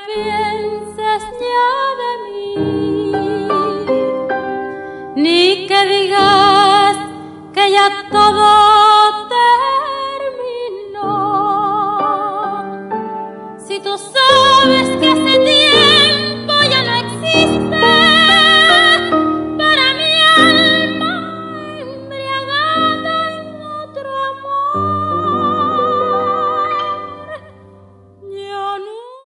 pienses ya de mí, ni que digas que ya todo terminó. Si tú sabes que se te